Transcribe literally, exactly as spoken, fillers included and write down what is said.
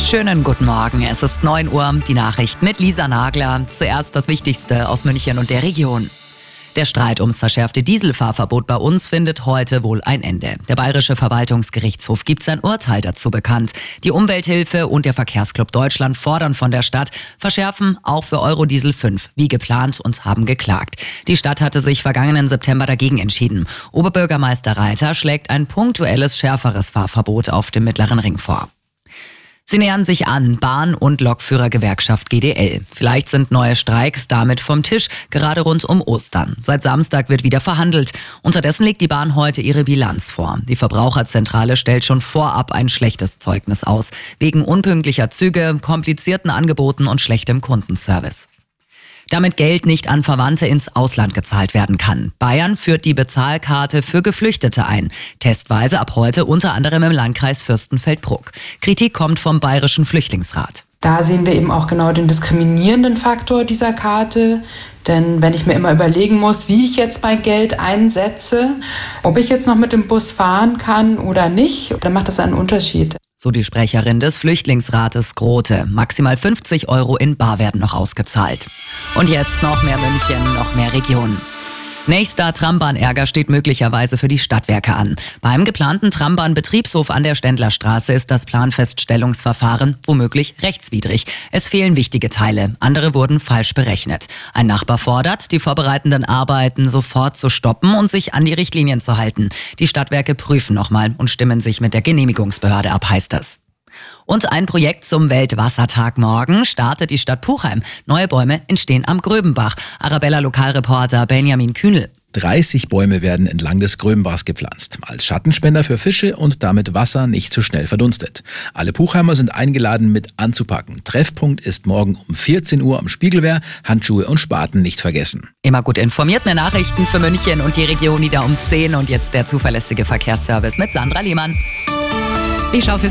Schönen guten Morgen, es ist neun Uhr, die Nachricht mit Lisa Nagler. Zuerst das Wichtigste aus München und der Region. Der Streit ums verschärfte Dieselfahrverbot bei uns findet heute wohl ein Ende. Der Bayerische Verwaltungsgerichtshof gibt sein Urteil dazu bekannt. Die Umwelthilfe und der Verkehrsclub Deutschland fordern von der Stadt, verschärfen auch für Eurodiesel fünf, wie geplant, und haben geklagt. Die Stadt hatte sich vergangenen September dagegen entschieden. Oberbürgermeister Reiter schlägt ein punktuelles, schärferes Fahrverbot auf dem Mittleren Ring vor. Sie nähern sich an, Bahn- und Lokführergewerkschaft G D L. Vielleicht sind neue Streiks damit vom Tisch, gerade rund um Ostern. Seit Samstag wird wieder verhandelt. Unterdessen legt die Bahn heute ihre Bilanz vor. Die Verbraucherzentrale stellt schon vorab ein schlechtes Zeugnis aus. Wegen unpünktlicher Züge, komplizierten Angeboten und schlechtem Kundenservice. Damit Geld nicht an Verwandte ins Ausland gezahlt werden kann. Bayern führt die Bezahlkarte für Geflüchtete ein. Testweise ab heute unter anderem im Landkreis Fürstenfeldbruck. Kritik kommt vom Bayerischen Flüchtlingsrat. Da sehen wir eben auch genau den diskriminierenden Faktor dieser Karte. Denn wenn ich mir immer überlegen muss, wie ich jetzt mein Geld einsetze, ob ich jetzt noch mit dem Bus fahren kann oder nicht, dann macht das einen Unterschied. So die Sprecherin des Flüchtlingsrates Grote. Maximal fünfzig Euro in bar werden noch ausgezahlt. Und jetzt noch mehr München, noch mehr Region. Nächster Trambahnärger steht möglicherweise für die Stadtwerke an. Beim geplanten Trambahnbetriebshof an der Ständlerstraße ist das Planfeststellungsverfahren womöglich rechtswidrig. Es fehlen wichtige Teile, andere wurden falsch berechnet. Ein Nachbar fordert, die vorbereitenden Arbeiten sofort zu stoppen und sich an die Richtlinien zu halten. Die Stadtwerke prüfen nochmal und stimmen sich mit der Genehmigungsbehörde ab, heißt es. Und ein Projekt zum Weltwassertag morgen startet die Stadt Puchheim. Neue Bäume entstehen am Gröbenbach. Arabella-Lokalreporter Benjamin Kühnel. dreißig Bäume werden entlang des Gröbenbachs gepflanzt, als Schattenspender für Fische und damit Wasser nicht zu schnell verdunstet. Alle Puchheimer sind eingeladen, mit anzupacken. Treffpunkt ist morgen um vierzehn Uhr am Spiegelwehr. Handschuhe und Spaten nicht vergessen. Immer gut informiert, mehr Nachrichten für München und die Region wieder um zehn. Und jetzt der zuverlässige Verkehrsservice mit Sandra Lehmann. Ich schaue für